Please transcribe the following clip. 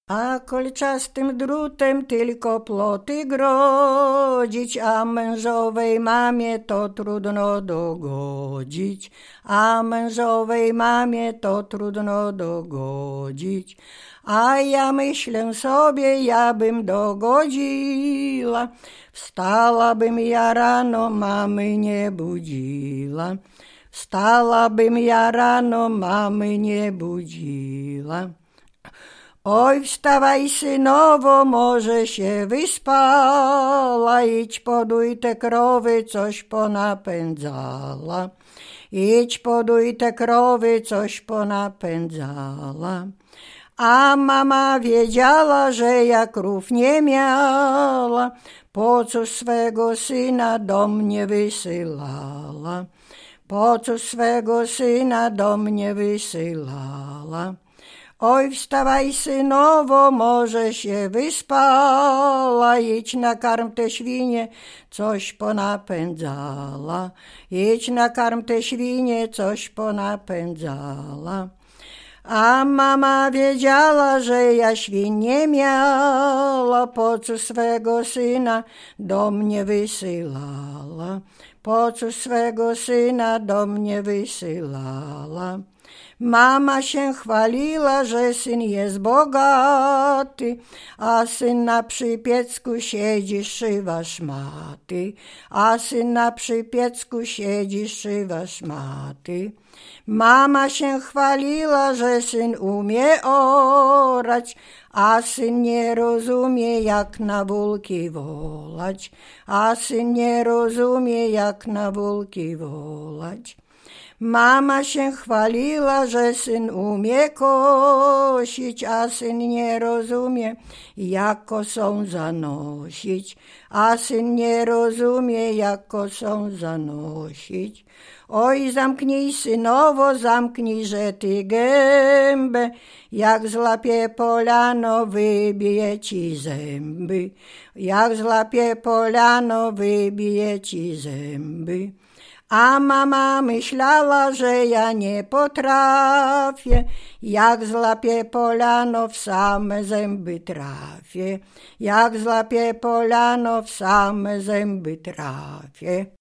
A kolczastym drutem tylko ploty grodzić, a mężowej mamie to trudno dogodzić, a mężowej mamie to trudno dogodzić. A ja myślę sobie, ja bym dogodziła, wstałabym ja rano, mamy nie budziła, wstałabym ja rano, mamy nie budziła. Oj, wstawaj synowo, może się wyspała, idź poduj te krowy, coś ponapędzala. Idź poduj te krowy, coś ponapędzala. A mama wiedziała, że ja krów nie miała, po co swego syna do mnie wysyłała, po co swego syna do mnie wysyłała. Oj, wstawaj synowo, może się wyspała, idź nakarm te świnie, coś ponapędzala, idź nakarm te świnie, coś ponapędzala. A mama wiedziała, że ja świń nie miała, po co swego syna do mnie wysyłała, po co swego syna do mnie wysyłała. Mama się chwaliła, że syn jest bogaty, a syn na przypiecku siedzi, szywa szmaty, a syn na przypiecku siedzi, szywa szmaty. Mama się chwaliła, że syn umie orać, a syn nie rozumie, jak na wólki wolać, a syn nie rozumie, jak na wólki wolać. Mama się chwaliła, że syn umie kosić, a syn nie rozumie, jak kosą zanosić, a syn nie rozumie, jak kosą zanosić. Oj, zamknij synowo, zamknij, że ty gębę, jak złapie polano, wybije ci zęby, jak złapie polano, wybije ci zęby. A mama myślała, że ja nie potrafię, jak złapie polano, w same zęby trafię, jak złapie polano, w same zęby trafię.